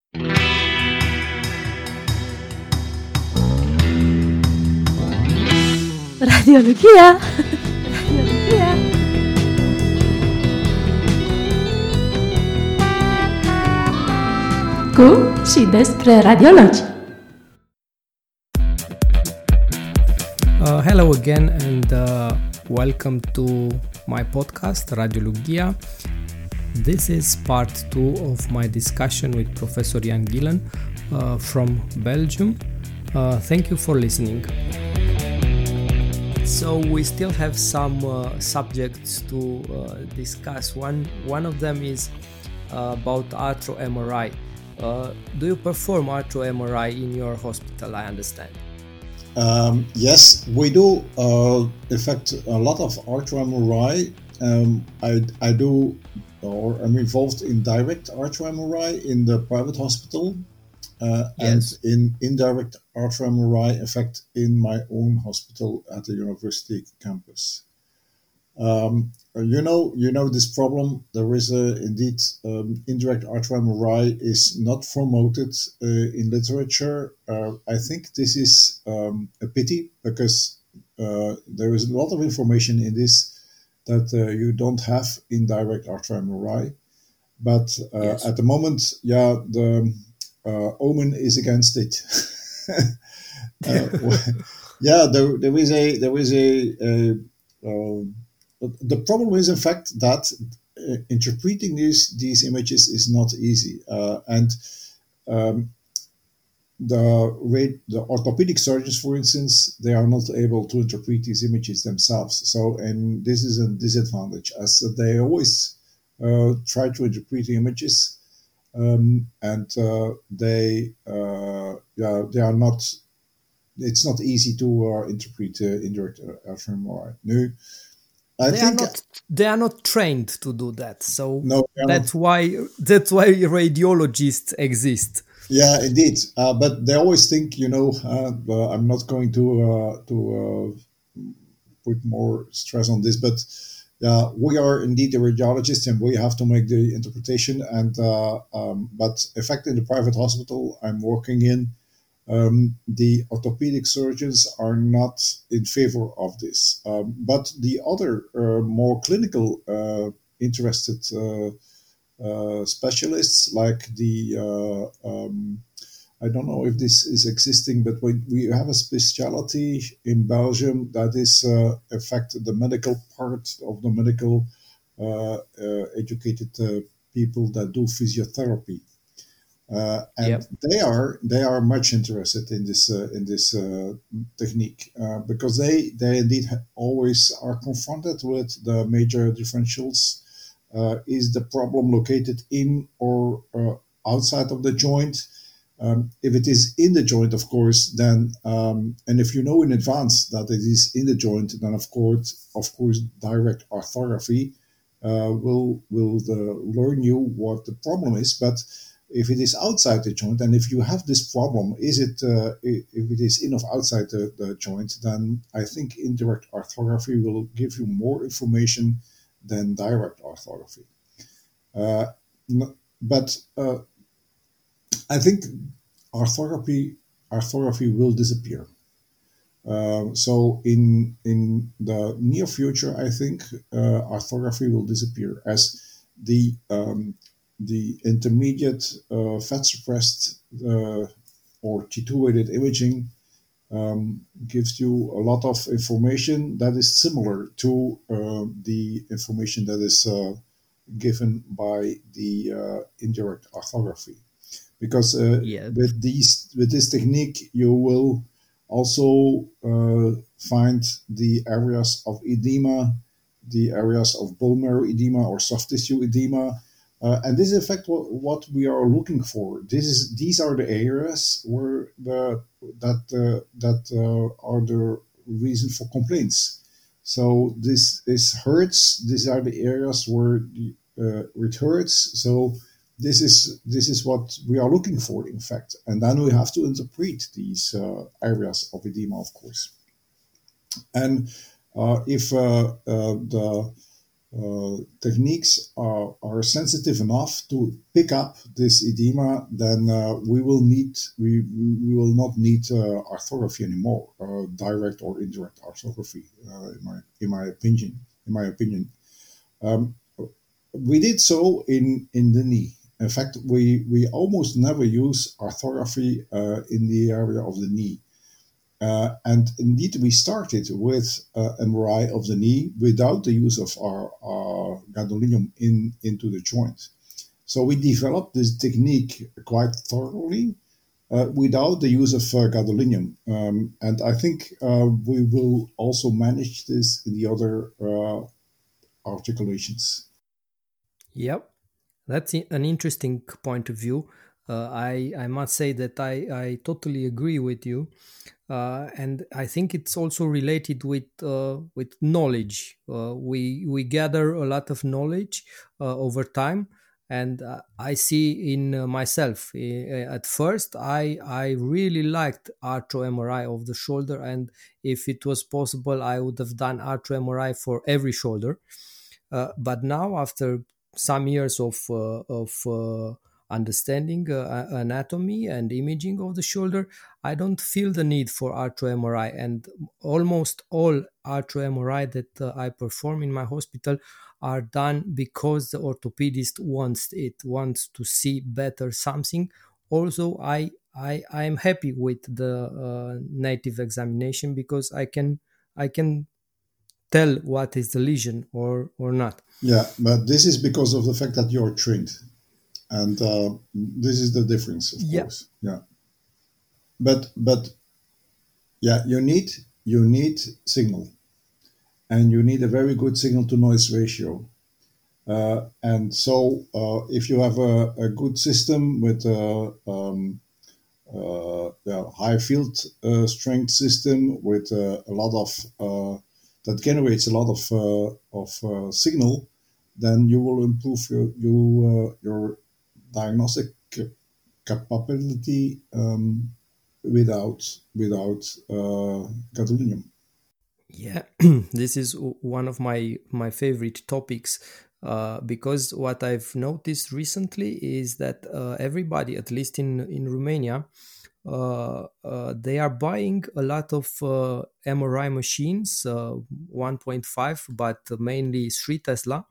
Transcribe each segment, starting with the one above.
Radiologia. Radiologia. Cu și despre radiologi. Hello again and welcome to my podcast Radiologia. This is part 2 of my discussion with Professor Jan Gielen from Belgium. Thank you for listening. So we still have some subjects to discuss. One of them is about arthro MRI. Do you perform arthro MRI in your hospital? I understand. Yes, we do. In fact, a lot of arthro MRI. I do, or I'm involved in direct arthro MRI in the private hospital. Yes. And in indirect arthro MRI, in fact, in my own hospital at the university campus. You know this problem. There is indeed indirect arthro MRI is not promoted in literature. I think this is a pity because there is a lot of information in this that you don't have in direct arthro MRI. But Yes. at the moment, the Omen is against it. There is the problem is in fact that interpreting these images is not easy, and the orthopedic surgeons, for instance, they are not able to interpret these images themselves. So, and this is a disadvantage as they always try to interpret the images. And they are not. It's not easy to interpret indirect arthro MRI. No, They are not trained to do that. So no, that's why radiologists exist. Yeah, indeed. But they always think, I'm not going to put more stress on this, but we are indeed the radiologists, and we have to make the interpretation. And but in fact, in the private hospital I'm working in, the orthopedic surgeons are not in favor of this. But the other more clinical interested specialists, like I don't know if this is existing, but we have a specialty in Belgium that is, in fact, the medical part of the medical educated people that do physiotherapy, and they are much interested in this technique because they indeed always are confronted with the major differentials. Is the problem located in or outside of the joint? If it is in the joint, of course, then and if you know in advance that it is in the joint, then of course, direct orthography will learn you what the problem is. But if it is outside the joint, and if you have this problem, if it is in or outside the joint, then I think indirect orthography will give you more information than direct orthography. But I think orthography will disappear. So in the near future, I think orthography will disappear as the intermediate fat suppressed or T2-weighted imaging gives you a lot of information that is similar to the information that is given by the indirect orthography. Because with this technique, you will also find the areas of edema, the areas of bone marrow edema or soft tissue edema, and this is in fact what we are looking for. These are the areas where that are the reason for complaints. So this hurts. These are the areas where it hurts. So this is what we are looking for, in fact, and then we have to interpret these areas of edema, of course. And if the techniques are sensitive enough to pick up this edema, then we will not need arthrography anymore, direct or indirect arthrography, in my opinion. Um, we did so in the knee. In fact, we almost never use arthrography in the area of the knee. And indeed, we started with MRI of the knee without the use of our gadolinium into the joint. So we developed this technique quite thoroughly without the use of gadolinium. And I think we will also manage this in the other articulations. Yep, that's an interesting point of view. I must say that I totally agree with you, and I think it's also related with knowledge. We gather a lot of knowledge over time, and I see in myself. At first, I really liked arthro MRI of the shoulder, and if it was possible, I would have done arthro MRI for every shoulder. But now, after some years of understanding anatomy and imaging of the shoulder, I don't feel the need for arthro MRI. And almost all arthro MRI that I perform in my hospital are done because the orthopedist wants to see better something. Also, I am happy with the native examination because I can tell what is the lesion or not. Yeah, but this is because of the fact that you're trained. And this is the difference, of course. Yeah. But yeah, you need signal, and you need a very good signal to noise ratio. And so if you have a good system with high field strength system with a lot of that generates a lot of signal, then you will improve your diagnostic capability without gadolinium. Yeah, this is one of my favorite topics because what I've noticed recently is that everybody, at least in Romania, they are buying a lot of MRI machines, 1.5, but mainly 3 Tesla,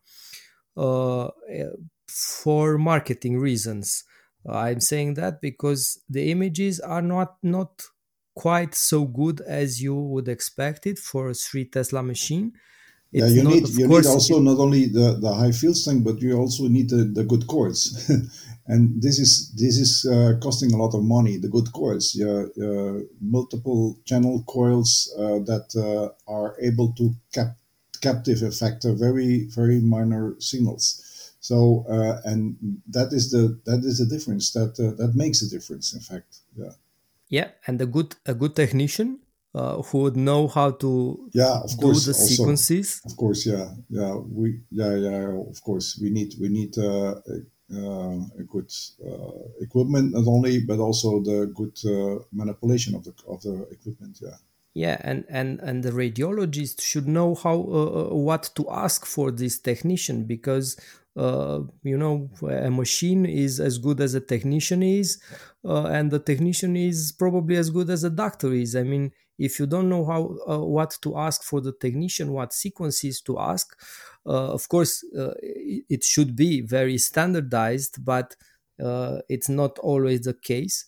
for marketing reasons. I'm saying that because the images are not quite so good as you would expect it for a 3 Tesla machine. It's you need also not only the high field strength, but you also need the good coils, and this is costing a lot of money. The good coils, multiple channel coils that are able to captive effect very minor signals. So and that is the difference that makes a difference. In fact, yeah, and a good technician who would know how to do the sequences. Of course, of course, we need a good equipment, not only but also the good manipulation of the equipment. Yeah, and the radiologist should know how what to ask for this technician, because a machine is as good as a technician is, and the technician is probably as good as a doctor is. I mean, if you don't know how what to ask for the technician, what sequences to ask, of course it should be very standardized, but it's not always the case.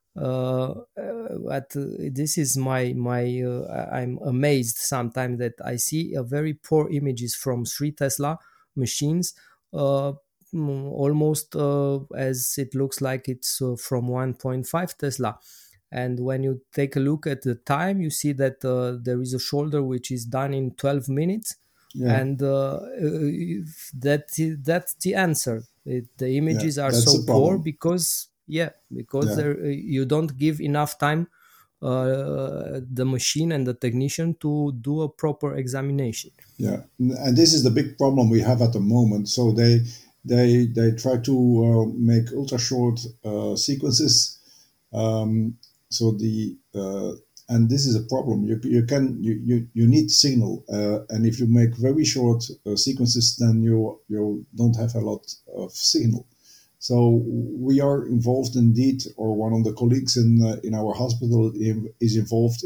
But this is my I'm amazed sometimes that I see a very poor images from 3 Tesla machines, almost as it looks like it's from 1.5 Tesla. And when you take a look at the time, you see that there is a shoulder which is done in 12 minutes. Yeah. And that's the answer. The images are so poor because you don't give enough time the machine and the technician to do a proper examination. Yeah, and this is the big problem we have at the moment. So they try to make ultra short sequences. So and this is a problem. You need signal, and if you make very short sequences, then you don't have a lot of signal. So we are involved indeed, or one of the colleagues in our hospital is involved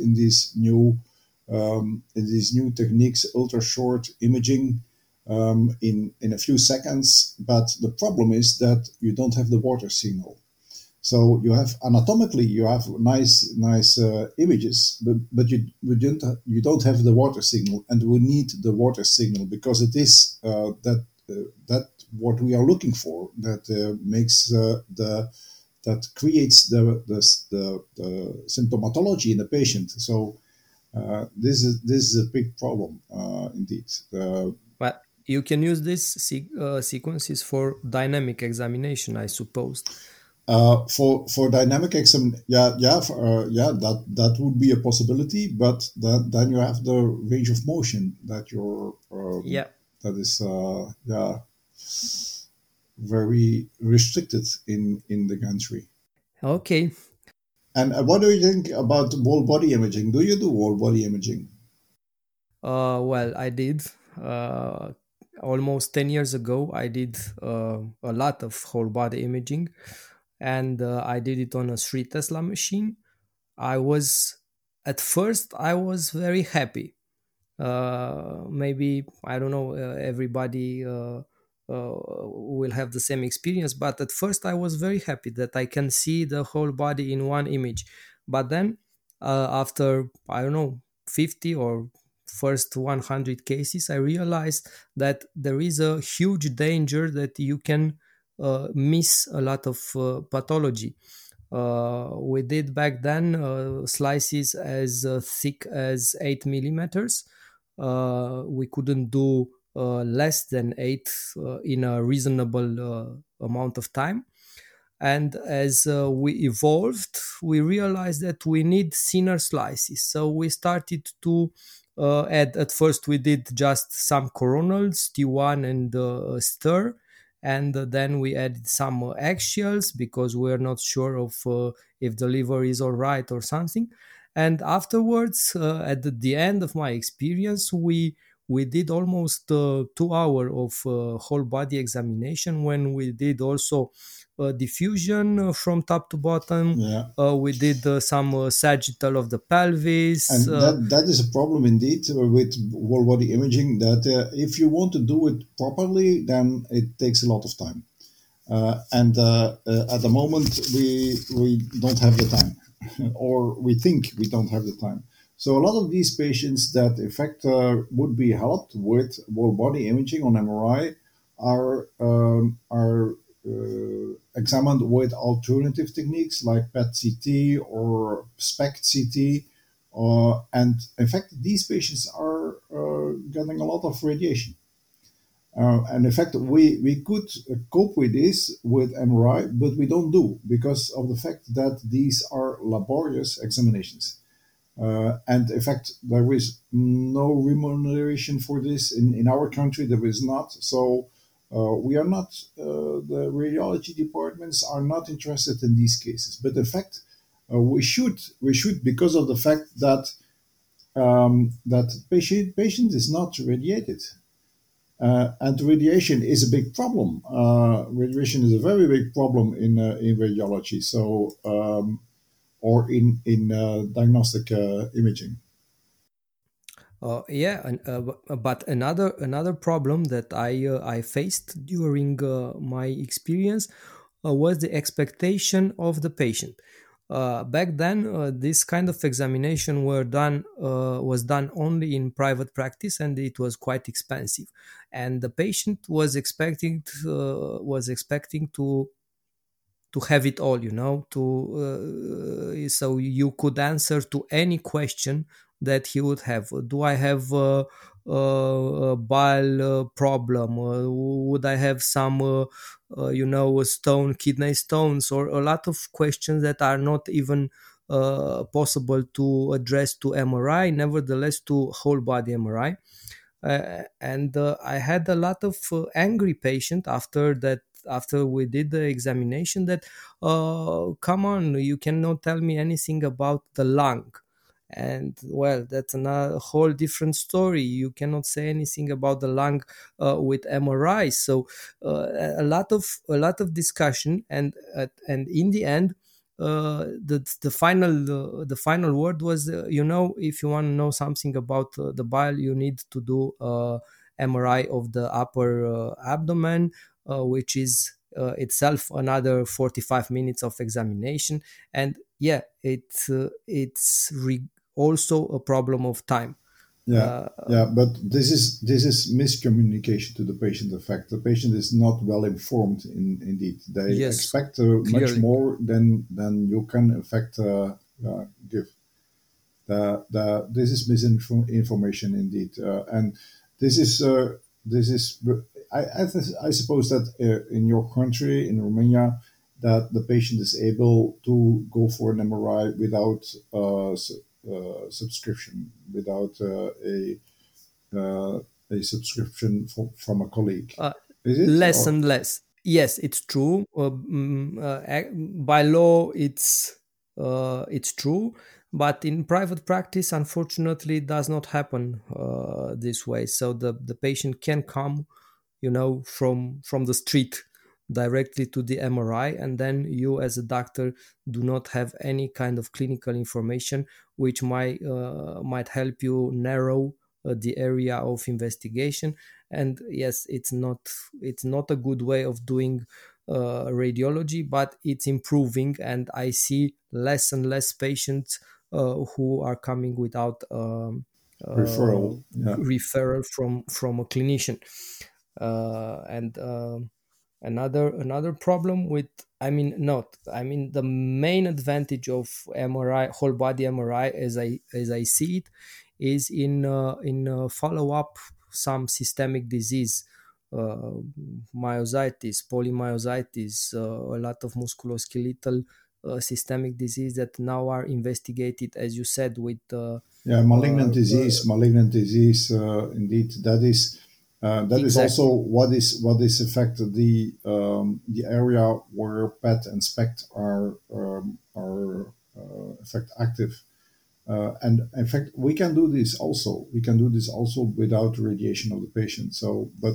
in these new techniques, ultra short imaging in a few seconds. But the problem is that you don't have the water signal. So you have anatomically you have nice images, but you don't have the water signal, and we need the water signal because it is that what we are looking for that makes that creates the symptomatology in the patient. So this is a big problem indeed. But you can use these sequences for dynamic examination, I suppose. For dynamic exam, that would be a possibility, but then you have the range of motion that that is very restricted in the gantry. Okay. And what do you think about whole body imaging? Do you do whole body imaging? Well, I did. Almost 10 years ago, I did a lot of whole body imaging, and I did it on a 3 Tesla machine. At first, I was very happy. Maybe, I don't know, everybody will have the same experience, but at first I was very happy that I can see the whole body in one image. But then, after, I don't know, 50 or first 100 cases, I realized that there is a huge danger that you can miss a lot of pathology. We did back then slices as thick as 8 millimeters. We couldn't do less than 8 in a reasonable amount of time. And as we evolved, we realized that we need thinner slices. So we started to add, at first we did just some coronals, T1 and stir. And then we added some axials because we're not sure of if the liver is all right or something. And afterwards, at the end of my experience, we did almost 2 hours of whole body examination when we did also diffusion from top to bottom. Yeah. We did some sagittal of the pelvis. And that is a problem indeed with whole body imaging, that if you want to do it properly, then it takes a lot of time. And at the moment, we don't have the time, or we think we don't have the time. So a lot of these patients that in fact would be helped with whole body imaging on MRI are examined with alternative techniques like PET-CT or SPECT-CT. And in fact, these patients are getting a lot of radiation. And in fact, we could cope with this with MRI, but we don't do because of the fact that these are laborious examinations. And in fact, there is no remuneration for this in our country. There is not. So we are not. The radiology departments are not interested in these cases. But in fact, we should because of the fact that that patient is not radiated. And radiation is a big problem. Radiation is a very big problem in radiology. So or in diagnostic imaging. But another problem that I faced during my experience was the expectation of the patient. Back then, this kind of examination was done only in private practice, and it was quite expensive. And the patient was expecting to have it all, so you could answer to any question that he would have. Do I have a bile problem? Would I have some, kidney stones, or a lot of questions that are not even possible to address to MRI, nevertheless to whole body MRI. And I had a lot of angry patient after we did the examination that come on, you cannot tell me anything about the lung. and well, that's a whole different story. You cannot say anything about the lung with MRI. So a lot of discussion, and in the end, the final word was, if you want to know something about the bile, you need to do MRI of the upper abdomen, which is itself another 45 minutes of examination. And yeah, it's also a problem of time. Yeah, yeah, but this is miscommunication to the patient. In fact, the patient is not well informed. Indeed, they Yes, expect much clearly. more than you can in fact give. This is misinformation indeed, and this is. I suppose that in your country, in Romania, that the patient is able to go for an MRI without subscription, without a subscription from a colleague. Uh, Is it? Less Or and less. Yes, it's true. By law, it's true, but in private practice, unfortunately, it does not happen this way. So the patient can come, from the street directly to the MRI, and then you, as a doctor, do not have any kind of clinical information which might help you narrow the area of investigation. And yes, it's not a good way of doing radiology, but it's improving, and I see less and less patients who are coming without referral? Yeah. referral from a clinician. And another problem with, the main advantage of MRI, whole body MRI, as I see it, is in follow up some systemic disease, uh, myositis, polymyositis, a lot of musculoskeletal systemic disease that now are investigated, as you said, with Yeah, malignant disease. Indeed, that is also exactly. what is affected the area where PET and SPECT are in fact active. And in fact, we can do this also. We can do this also without radiation of the patient. So, but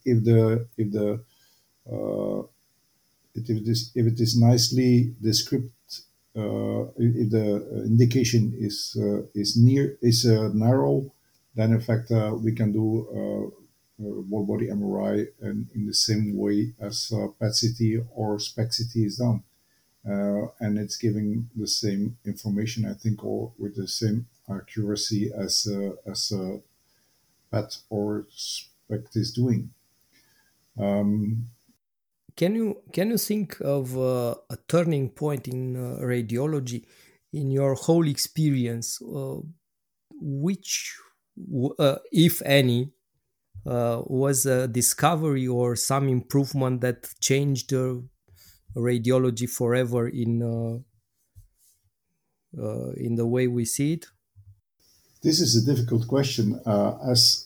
if it is nicely described, if the indication is narrow, then in fact we can do whole body MRI and in the same way as PET CT or SPECT CT is done, and it's giving the same information, I think, or with the same accuracy as PET or SPECT is doing. Can you think of a turning point in radiology in your whole experience? Which, if any, was a discovery or some improvement that changed radiology forever in the way we see it? This is a difficult question, as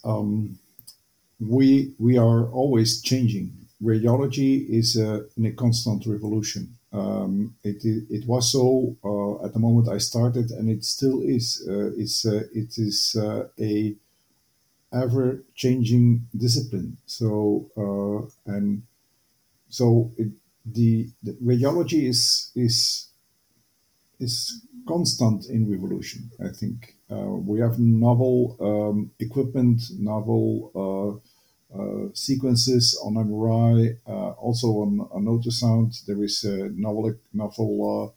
we are always changing. Radiology is in a constant revolution. It was so at the moment I started, and it still is. It is a ever changing discipline. The radiology is constant in revolution. I think we have novel equipment, novel sequences on MRI, also on ultrasound. There is a novel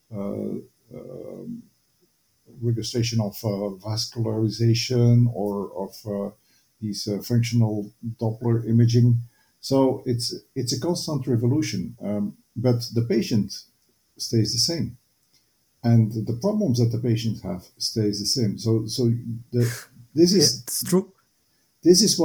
registration of vascularization or of these functional Doppler imaging. So it's a constant revolution, but the patient stays the same, and the problems that the patient have stays the same. So this is It's true. this is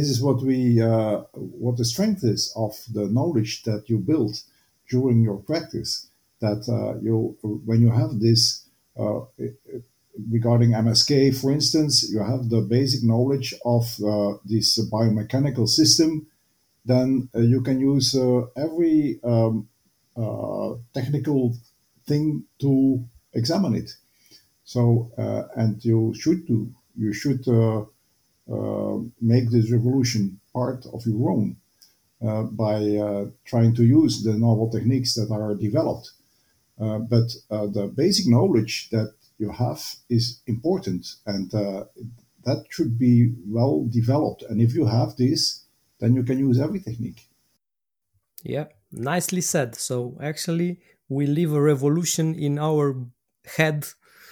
what the strength is of the knowledge that you build during your practice. That when you have this regarding MSK, for instance, you have the basic knowledge of this biomechanical system. Then you can use every technical thing to examine it. So, and you should make this revolution part of your own by trying to use the novel techniques that are developed. But the basic knowledge that you have is important, and that should be well developed. And if you have this, then you can use every technique. Yeah, nicely said. So actually, we live a revolution in our head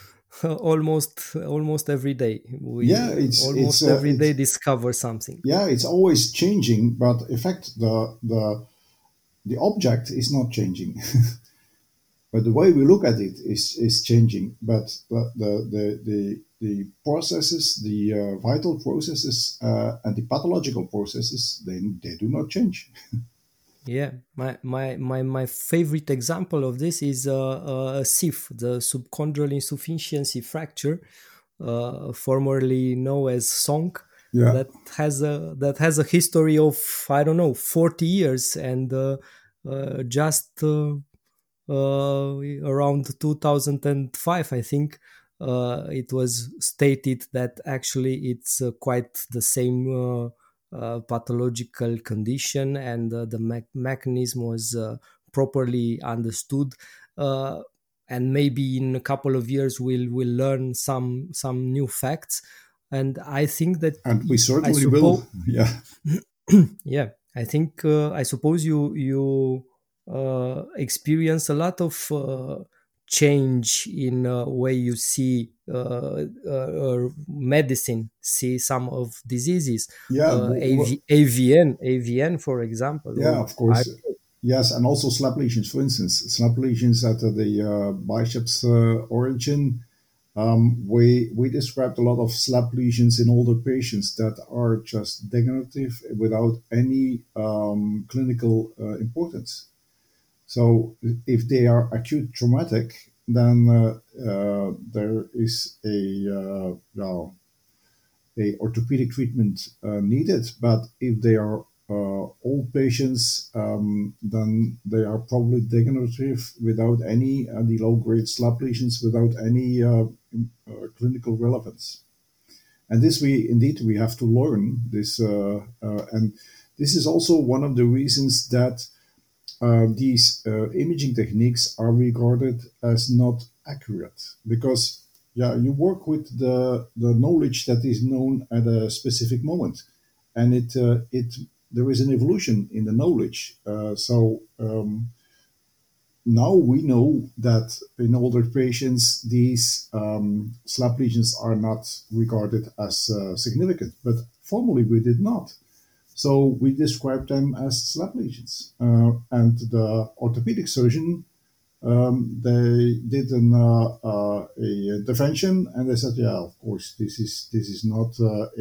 almost every day. We Yeah, almost every day discover something. yeah, it's always changing, but in fact, the object is not changing. But the way we look at it is changing. But the processes, the vital processes, and the pathological processes, they do not change. Yeah, my favorite example of this is SIF, the subchondral insufficiency fracture, formerly known as SONC, Yeah, that has a history of, I don't know, 40 years, and just around 2005, I think, it was stated that actually it's quite the same pathological condition, and the mechanism was properly understood. And maybe in a couple of years we'll learn some new facts. And I think that and we I certainly will. suppose Yeah. yeah, I think I suppose you experience a lot of change in way you see medicine, see some of diseases, Yeah, AVN, for example. yeah, Or of course. Yes, and also slap lesions, for instance, slap lesions at the biceps origin. We described a lot of slap lesions in older patients that are just degenerative without any clinical importance. So if they are acute traumatic, then there is a orthopedic treatment needed. But if they are old patients, then they are probably degenerative without any the low-grade slap lesions without any clinical relevance. And this we have to learn this, and this is also one of the reasons that these imaging techniques are regarded as not accurate, because yeah, you work with the knowledge that is known at a specific moment, and it there is an evolution in the knowledge. Now we know that in older patients these slap lesions are not regarded as significant, but formerly we did not. So we described them as slap lesions. And the orthopedic surgeon, they did a intervention, and they said, yeah, of course, this is not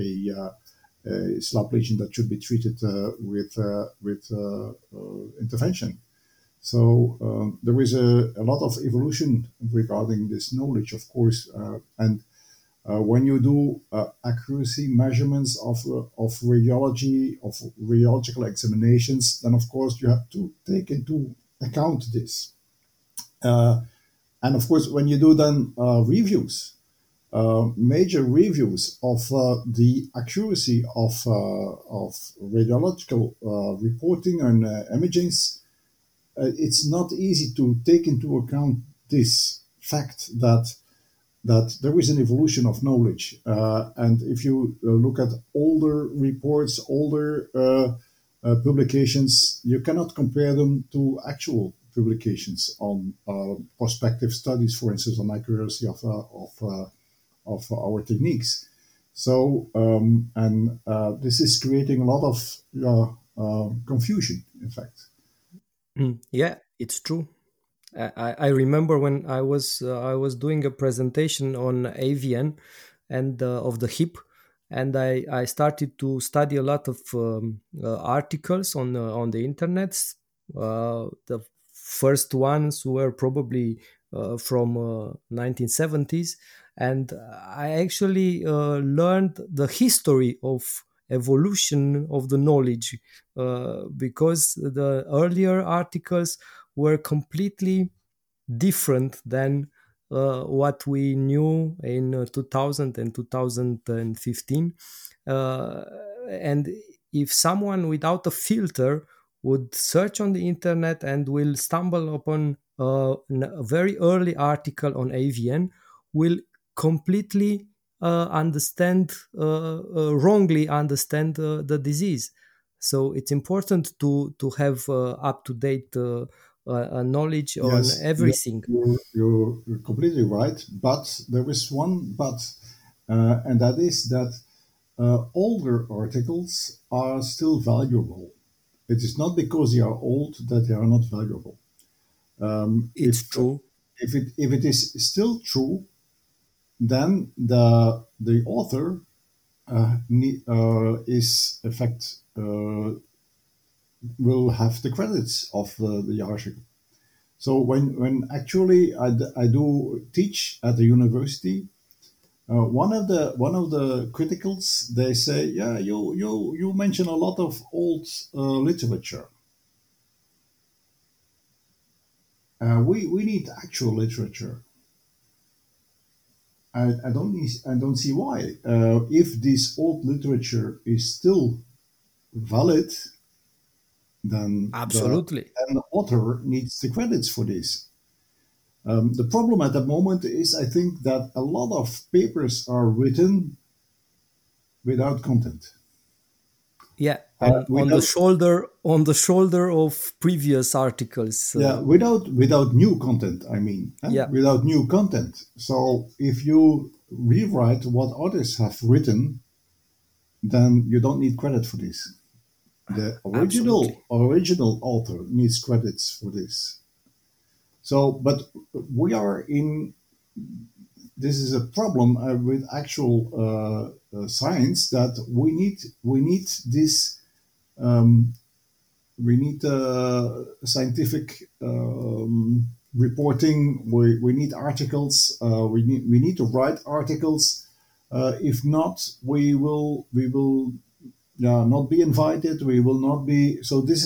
a slap lesion that should be treated with intervention. So there is a lot of evolution regarding this knowledge, of course, and when you do accuracy measurements of radiological examinations, then of course you have to take into account this. And of course, when you do then reviews, major reviews of the accuracy of radiological reporting and imagings, it's not easy to take into account this fact that there is an evolution of knowledge. And if you look at older reports, older publications, you cannot compare them to actual publications on prospective studies, for instance, on accuracy of our techniques. So, this is creating a lot of confusion, in fact. Yeah, it's true. I remember when I was doing a presentation on AVN and of the hip, and I started to study a lot of articles on the internet. The first ones were probably from 1970s, and I actually learned the history of evolution of the knowledge, because the earlier articles were completely different than what we knew in 2000 and 2015. And if someone without a filter would search on the internet and will stumble upon a very early article on AVN, will completely wrongly understand the disease. So it's important to have up to date knowledge on everything. You're completely right, but there is one but, and that is that older articles are still valuable. It is not because they are old that they are not valuable. It's true. If it is still true, then the author is in fact will have the credits of the article. So when actually I do teach at the university, one of the criticals, they say, yeah, you mention a lot of old literature. We need actual literature. I don't see why. If this old literature is still valid, then absolutely, the author needs the credits for this. The problem at the moment is, I think, that a lot of papers are written without content. Yeah, on the shoulder of previous articles. Yeah, without new content. I mean, without new content. So if you rewrite what others have written, then you don't need credit for this. The original author needs credits for this. So, but we are in. This is a problem with actual science, that we need this. We need scientific reporting. We need articles. We need to write articles. If not, we will not be invited. We will not be. So this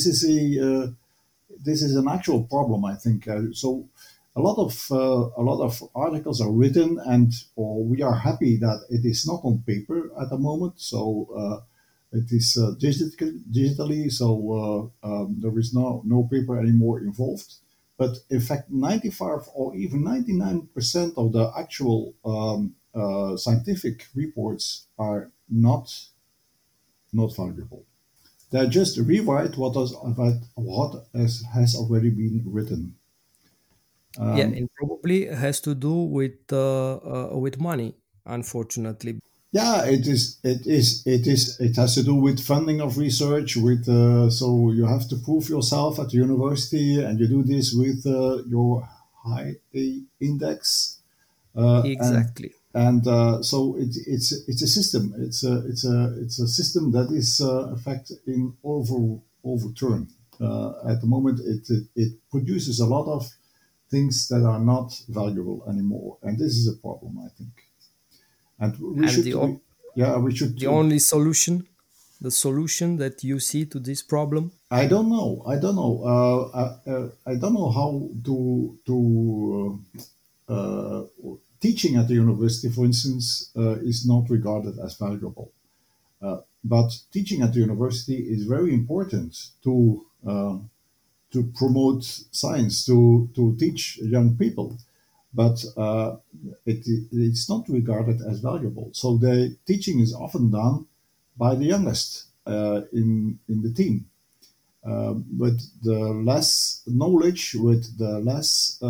is an actual problem, I think. So a lot of articles are written, or we are happy that it is not on paper at the moment. So it is digitally. So there is no paper anymore involved. But in fact, 95 or even 99% of the actual scientific reports are not valuable. They just rewrite what has already been written. And probably has to do with money, unfortunately. Yeah, it is. It has to do with funding of research. So you have to prove yourself at the university, and you do this with your high index. Exactly. And so it's a system. It's a system that is in fact overturned. At the moment, it produces a lot of things that are not valuable anymore, and this is a problem, I think. And we should. The only solution, the solution that you see to this problem? I don't know. I don't know how to. Teaching at the university, for instance, is not regarded as valuable. But teaching at the university is very important to promote science, to teach young people. But it's not regarded as valuable. So the teaching is often done by the youngest in the team. With the less knowledge, with the less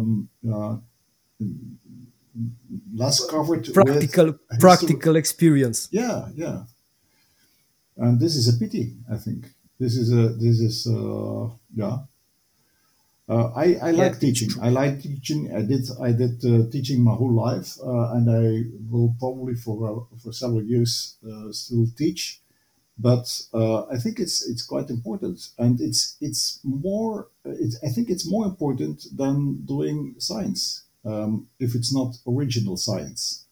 covered practical experience. Yeah, and this is a pity. I think I like teaching. I like teaching. I did teaching my whole life, and I will probably for several years still teach. But I think it's quite important, and it's more. I think it's more important than doing science. If it's not original science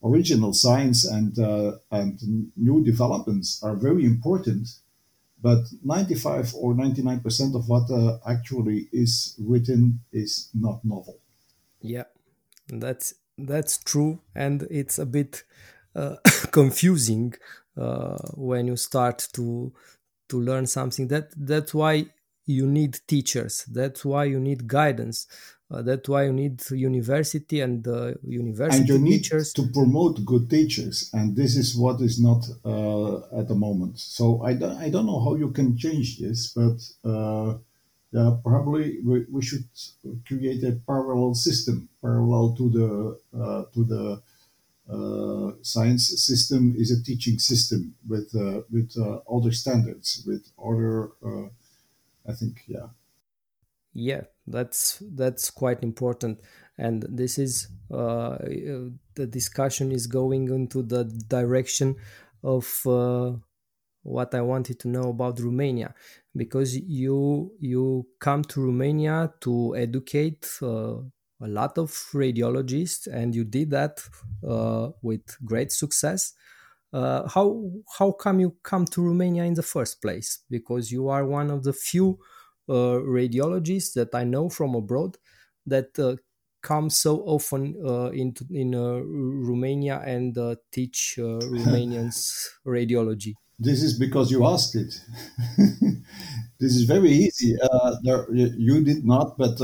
and new developments are very important, but 95 or 99% of what actually is written is not novel. Yeah, That's true, and it's a bit confusing when you start to learn something. That's why you need teachers. That's why you need guidance. That's why you need university and And you university need teachers. to promote good teachers, and this is what is not at the moment. So I don't know how you can change this, but yeah, probably we should create a parallel system, parallel to the science system is a teaching system with other standards, with other. I think, yeah. Yeah, that's quite important, and this is the discussion is going into the direction of what I wanted to know about Romania, because you come to Romania to educate a lot of radiologists, and you did that with great success. How come you come to Romania in the first place? Because you are one of the few radiologists that I know from abroad that come so often in Romania and teach Romanians radiology. This is because you asked it. This is very easy. You did not, but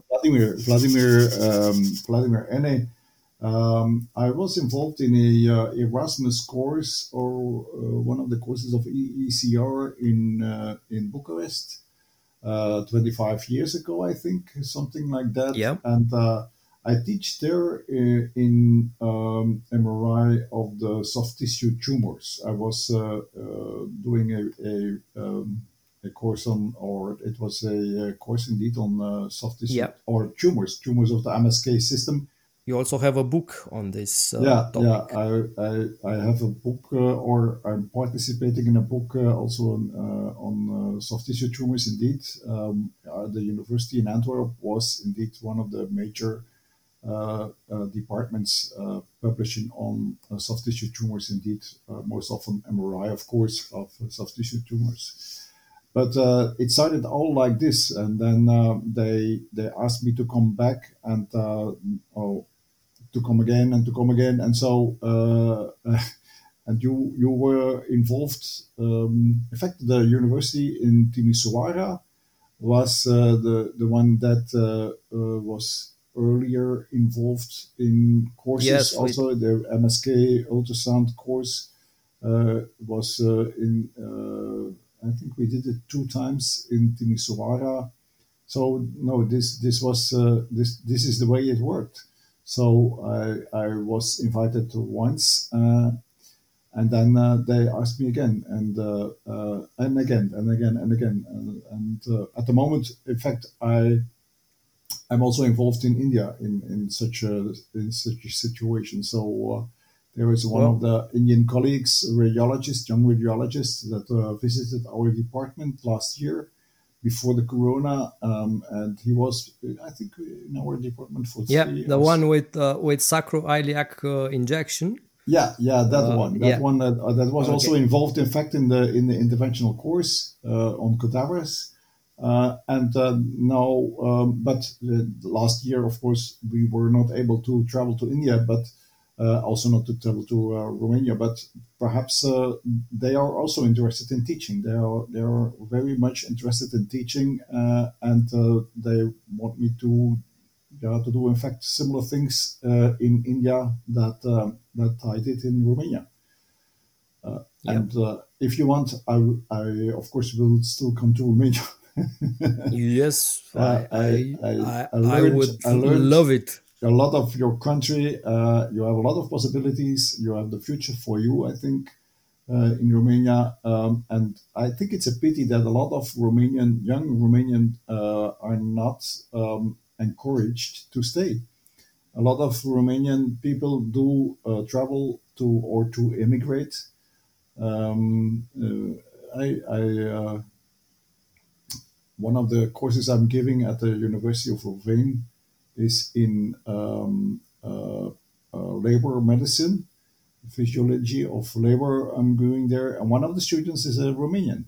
Vladimir Ene. I was involved in a Erasmus course or one of the courses of ECR in Bucharest 25 years ago, I think, something like that. Yeah. And I teach there in MRI of the soft tissue tumors. I was doing a course on, or it was a course indeed on soft tissue Yeah. or tumors of the MSK system. You also have a book on this Yeah, topic. I have a book, or I'm participating in a book also on soft tissue tumors. Indeed, the university in Antwerp was indeed one of the major departments publishing on soft tissue tumors. Indeed, most often MRI, of course, of soft tissue tumors. But it started all like this, and then they asked me to come back and to come again and to come again, and so and you were involved. In fact, the university in Timisoara was the one that was earlier involved in courses. Yes, Also, the MSK ultrasound course was in. I think we did it 2 times in Timisoara. So no, this was this is the way it worked. So I was invited once, and then they asked me again, and again, and again, and again. And at the moment, in fact, I'm also involved in India in such a situation. So there is one of the Indian colleagues, radiologists, young radiologists, that visited our department last year before the corona, and he was, I think, in our department for 3 years. The one with sacroiliac injection. Yeah, that one. That one that was also involved, in fact, in the interventional course on cadavers. And now, but last year, of course, we were not able to travel to India, but also not to travel to Romania. But perhaps they are also interested in teaching. They are very much interested in teaching, and they want me to do, in fact, similar things in India that I did in Romania. And if you want, I of course will still come to Romania. Yes, I would learned love it. A lot of your country. You have a lot of possibilities. You have the future for you, I think, in Romania. And I think it's a pity that a lot of young Romanian are not encouraged to stay. A lot of Romanian people do travel to immigrate. One of the courses I'm giving at the University of Louvain is in labor medicine, physiology of labor. I'm doing there, and one of the students is a Romanian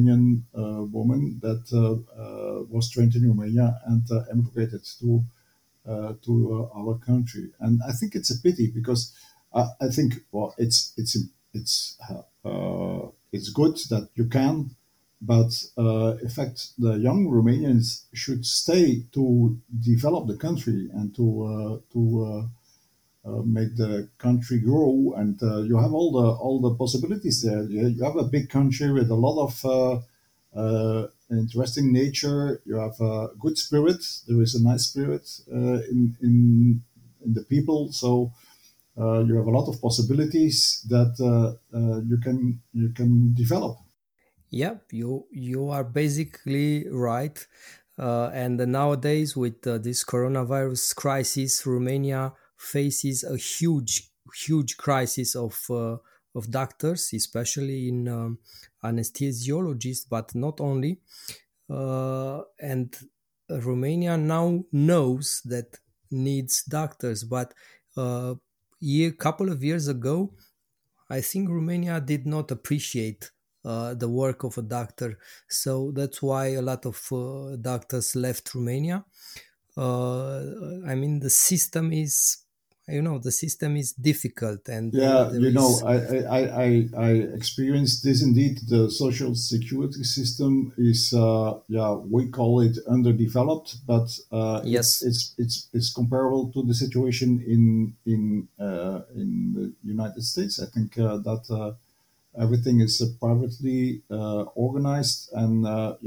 woman that was trained in Romania and emigrated to our country. And I think it's a pity because I think, well, it's good that you can, but in fact, the young Romanians should stay to develop the country and to make the country grow. And you have all the possibilities there. You have a big country with a lot of interesting nature. You have a good spirit. There is a nice spirit in the people. So you have a lot of possibilities that you can develop. Yep, you are basically right. And nowadays, with this coronavirus crisis, Romania faces a huge crisis of doctors, especially in anesthesiologists, but not only. And Romania now knows that needs doctors, but couple of years ago, I think Romania did not appreciate the work of a doctor, so that's why a lot of doctors left Romania. I mean, the system is difficult, and Yeah, there is I experienced this indeed. The social security system is, we call it underdeveloped, but yes, it's comparable to the situation in the United States. I think that everything is privately organized, and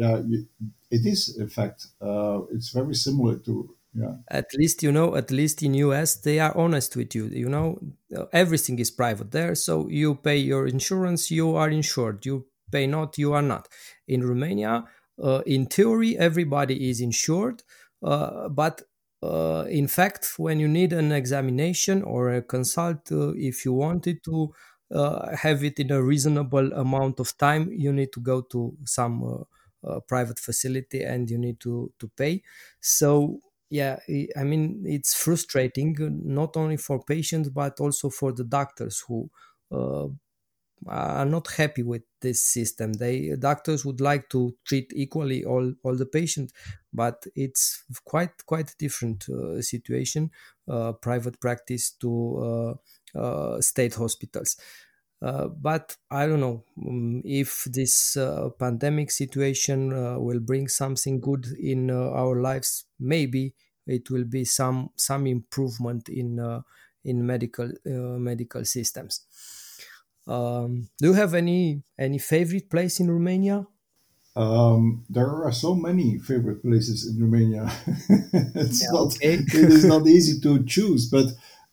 it is in fact it's very similar to yeah. at least in US they are honest with you. Everything is private there, so you pay your insurance, you are insured. You pay not, you are not. In Romania, in theory, everybody is insured, but in fact, when you need an examination or a consult, if you wanted to have it in a reasonable amount of time, you need to go to some private facility and you need to pay. So yeah, I mean, it's frustrating, not only for patients but also for the doctors who uh, are not happy with this system. They doctors would like to treat equally all the patients, but it's quite different situation, private practice to state hospitals. But I don't know if this pandemic situation will bring something good in our lives. Maybe it will be some improvement in medical systems. Do you have any favorite place in Romania? There are so many favorite places in Romania. it's Yeah, not okay. it is not easy to choose, but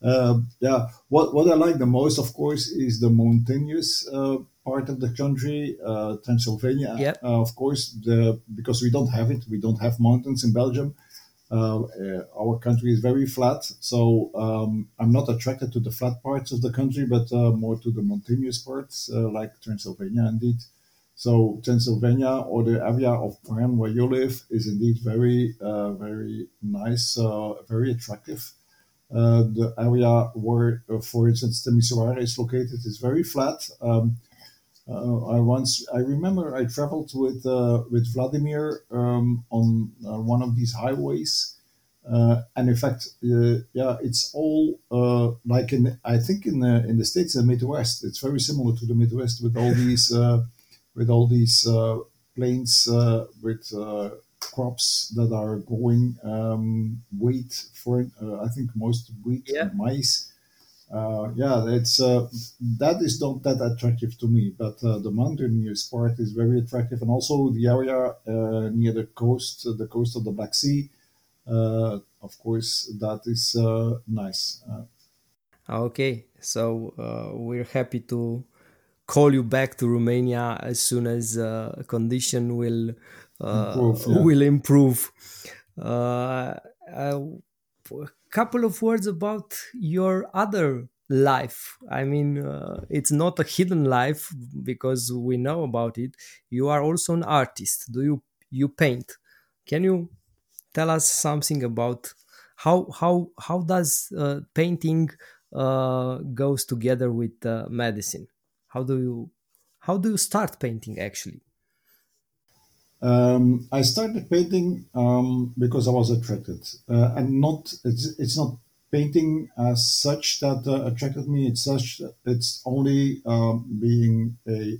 what I like the most, of course, is the mountainous part of the country, Transylvania. Yeah. Of course, because we don't have it, we don't have mountains in Belgium. Our country is very flat, so I'm not attracted to the flat parts of the country, but more to the mountainous parts, like Transylvania, indeed. So Transylvania, or the area of Bran where you live, is indeed very nice, very attractive. The area where, for instance, Timisoara is located is very flat. I remember I traveled with Vladimir on one of these highways, and in fact, it's all like I think in the States, the Midwest. It's very similar to the Midwest with all these plains with crops that are growing wheat for I think most wheat Yeah. and maize. It's that is not that attractive to me, but the mountainous part is very attractive, and also the area near the coast of the Black Sea. Of course, that is nice. Okay, so we're happy to call you back to Romania as soon as condition will Improve, yeah. will improve. A couple of words about your other life. I mean, it's not a hidden life because we know about it. You are also an artist. Do you paint? Can you tell us something about how does painting goes together with medicine? How do you how do you start painting actually? I started painting because I was attracted, and not it's not painting as such that attracted me. It's only being a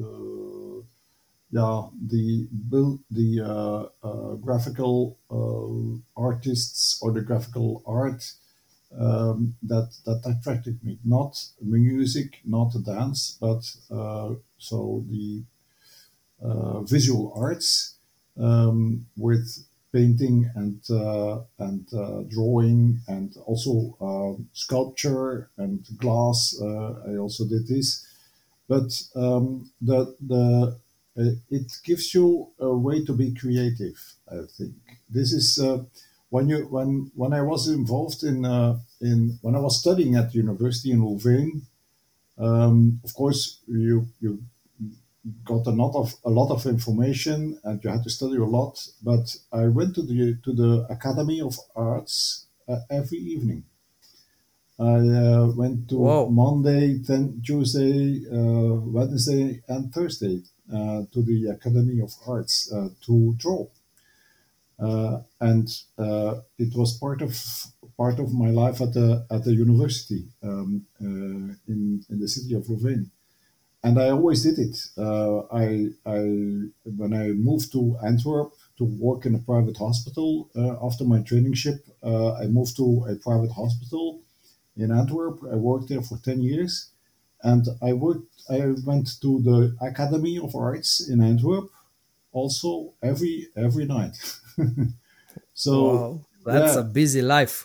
graphical artists or the graphical art that attracted me. Not music, not dance, but so the visual arts with painting and drawing and also sculpture and glass. I also did this, but the it gives you a way to be creative. I think this is when I was involved in when I was studying at university in Louvain. Of course, you got a lot of information and you had to study a lot. But I went to the Academy of Arts every evening. I went to Wow. Monday, Tuesday, Wednesday, and Thursday to the Academy of Arts to draw, and it was part of my life at the university in the city of Louvain. And I always did it. I when I moved to Antwerp to work in a private hospital after my traineeship, I moved to a private hospital in Antwerp. I worked there for 10 years, and I went to the Academy of Arts in Antwerp also every night. So Wow. That's a yeah, busy life.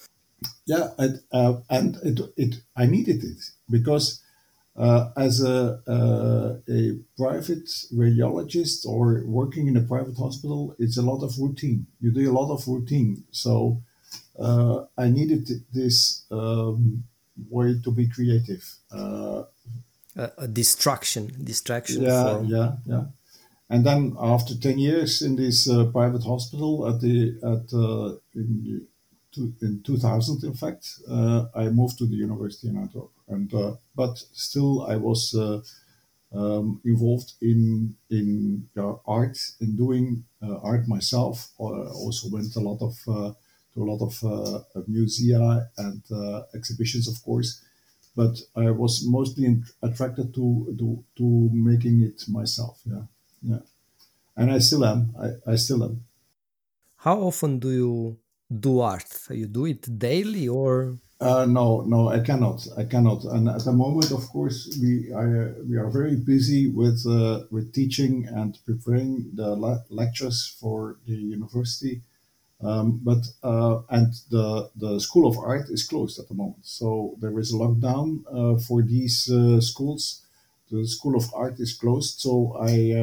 and it I needed it because as a private radiologist or working in a private hospital, it's a lot of routine. You do a lot of routine. So I needed this way to be creative. A distraction Yeah, for. yeah, yeah. And then after 10 years in this private hospital in 2000, in fact, I moved to the university in Antwerp. And but still, I was involved in art, in doing art myself. Also went to a lot of musea and exhibitions, of course. But I was mostly attracted to making it myself. Yeah, yeah. And I still am. I still am. How often do you do art? You do it daily or? No, no, I cannot. I cannot. And at the moment, of course, we are very busy with teaching and preparing the lectures for the university. But and the School of Art is closed at the moment, so there is a lockdown for these schools. The School of Art is closed, so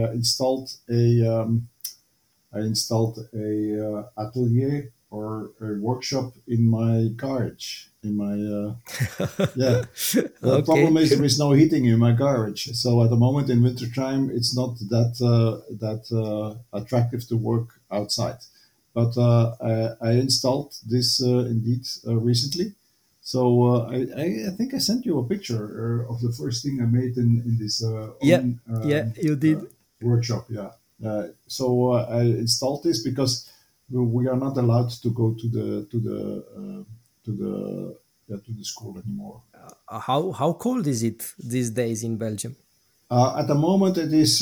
I installed a atelier or a workshop in my garage. In my yeah, the Okay. problem is there is no heating in my garage, so at the moment in wintertime it's not that attractive to work outside. But I installed this indeed recently. So I think I sent you a picture of the first thing I made in this Yeah, own yeah, you did. workshop. Yeah. So I installed this because we are not allowed to go to the to the school anymore. How cold is it these days in Belgium? At the moment, it is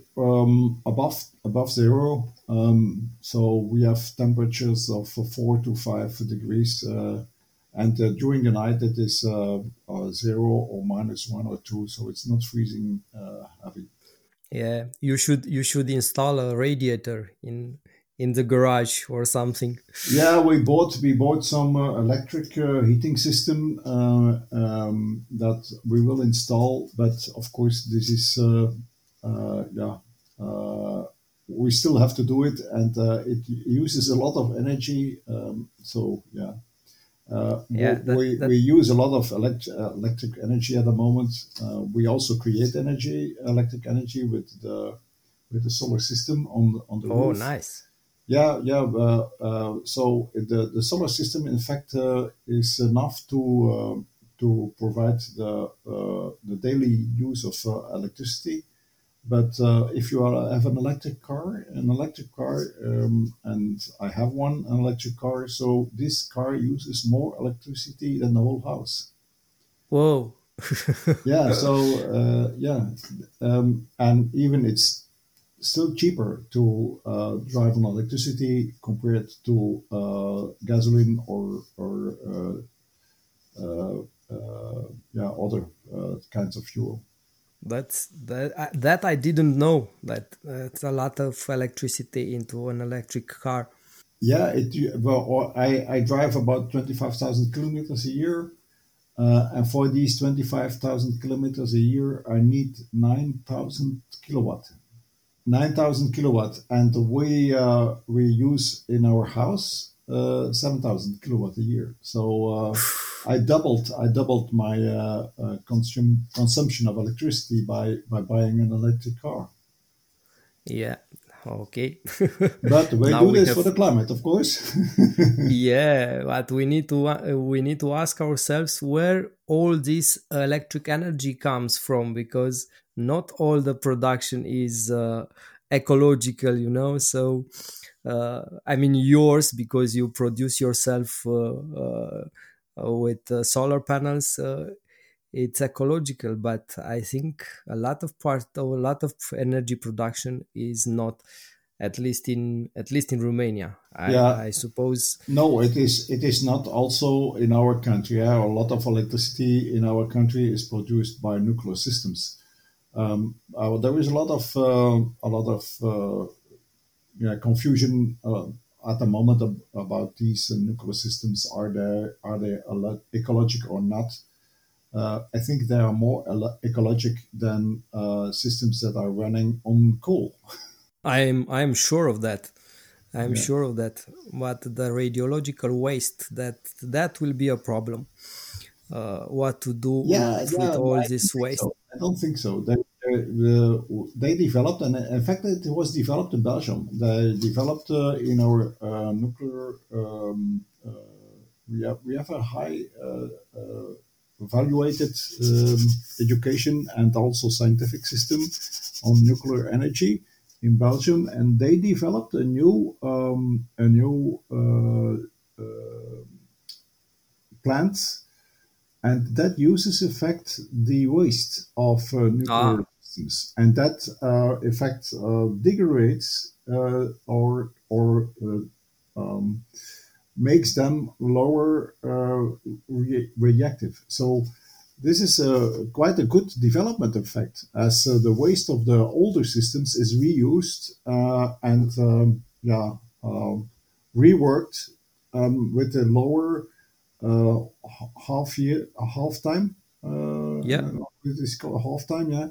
above zero. So we have temperatures of 4 to 5 degrees, and during the night it is 0 or -1 or 2. So it's not freezing heavy. Yeah, you should install a radiator in the garage or something. Yeah, we bought some electric heating system that we will install, but of course this is yeah. We still have to do it, and it uses a lot of energy. So yeah, Yeah, we use a lot of electric energy at the moment. We also create electric energy with the solar system on the oh, roof. nice. Yeah, yeah. So the solar system, in fact, is enough to provide the daily use of electricity. But if you have an electric car, and I have one, an electric car, so this car uses more electricity than the whole house. Whoa. Yeah, so and even it's still cheaper to drive on electricity compared to gasoline or other kinds of fuel. That I didn't know that it's a lot of electricity into an electric car. Yeah, I drive about 25,000 kilometers a year, and for these 25,000 kilometers a year, I need 9,000 kilowatt. 9,000 kilowatt, and we use in our house 7,000 kilowatt a year. So I doubled my consumption of electricity by buying an electric car. Yeah. Okay. But we Now do we this have for the climate, of course. Yeah, but we need to ask ourselves where all this electric energy comes from, because not all the production is ecological, So, I mean, yours, because you produce yourself with solar panels, it's ecological. But I think a lot of energy production is not, at least in Romania. Yeah, I suppose. no, it is not also in our country. Yeah? A lot of electricity in our country is produced by nuclear systems. There is a lot of confusion at the moment about these nuclear systems. Are they ecological or not? I think they are more ecologic than systems that are running on coal. I'm sure of that. I'm Yeah. sure of that. But the radiological waste, that will be a problem. What to do with Yeah, all I don't this think waste? so. I don't think so. They developed, and in fact, it was developed in Belgium. They developed in our nuclear. We have a high evaluated education and also scientific system on nuclear energy in Belgium, and they developed a new plant, and that uses effect the waste of nuclear Ah, systems, and that effect degrades or makes them lower reactive. So this is quite a good development effect, as the waste of the older systems is reused and reworked with a lower half time. yeah. It is called half time, yeah.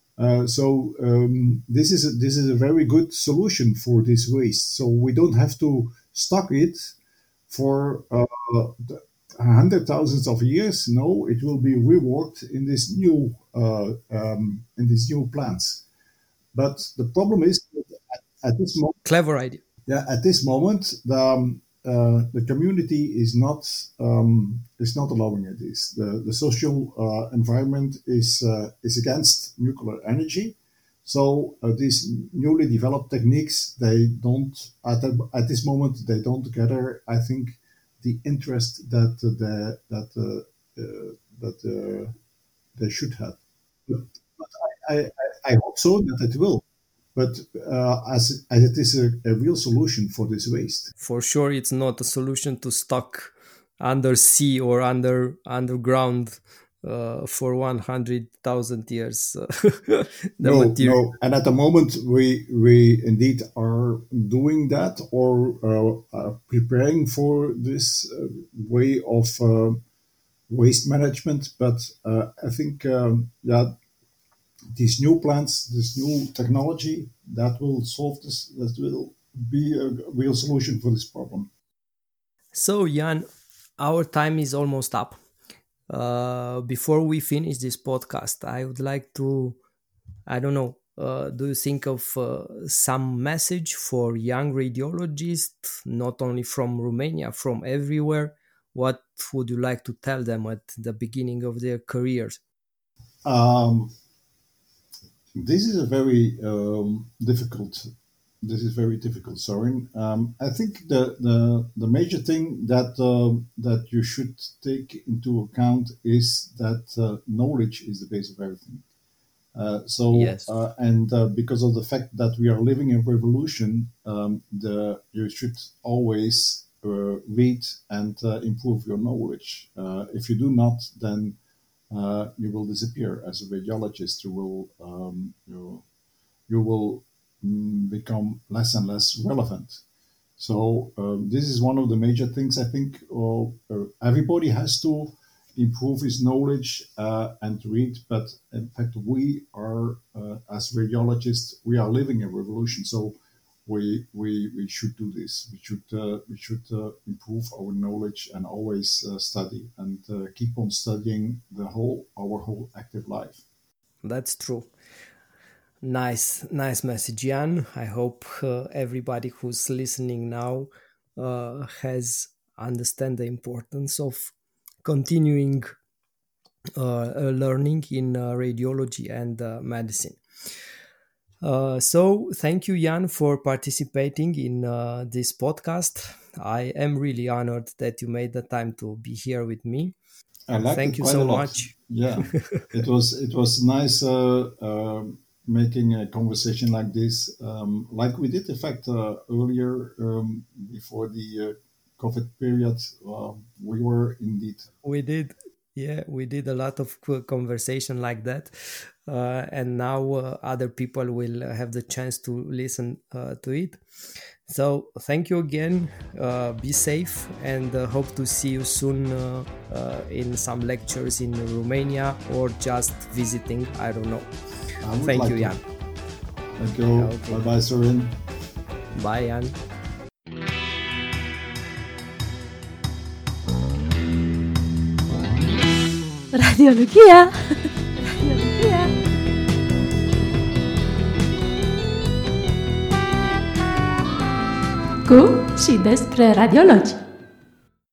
So this is a very good solution for this waste. So we don't have to stock it for hundred thousands of years. No, it will be reworked in these new plants. But the problem is that at this moment, Clever idea. yeah, at this moment, the community is not allowing it. The social environment is against nuclear energy. So these newly developed techniques, they don't at this moment they don't gather, I think, the interest that they should have. But I hope so that it will. But as it is a real solution for this waste. For sure, it's not a solution to stock under sea or underground for 100,000 years. The No, material. no. And at the moment, we indeed are doing that, or preparing for this way of waste management. But I think, these new plants, this new technology, that will solve this. That will be a real solution for this problem. So, Jan, our time is almost up. Before we finish this podcast, I would like to, I don't know, do you think of some message for young radiologists, not only from Romania, from everywhere? What would you like to tell them at the beginning of their careers? Um, This is a very difficult. This is very difficult, Soren. I think the major thing that you should take into account is that knowledge is the base of everything. Yes. Because of the fact that we are living in revolution, you should always read and improve your knowledge. If you do not, then you will disappear as a radiologist. You will become less and less relevant. So this is one of the major things. I think everybody has to improve his knowledge and read. But in fact, we are as radiologists, we are living a revolution. So we should do this. We should improve our knowledge and always study and keep on studying our whole active life. That's true. Nice message, Jan. I hope everybody who's listening now has understand the importance of continuing learning in radiology and medicine. So thank you, Jan, for participating in this podcast. I am really honored that you made the time to be here with me. Thank you so much. Yeah, it was nice making a conversation like this, like we did, in fact, earlier before the COVID period. We were indeed. We did. Yeah, we did a lot of conversation like that. And now other people will have the chance to listen to it. So thank you again. Be safe and hope to see you soon in some lectures in Romania or just visiting. I don't know. Thank you, Jan. Thank you. Okay. Bye-bye, Soren. Bye, Jan. Radiologia! Cu și despre radiologi.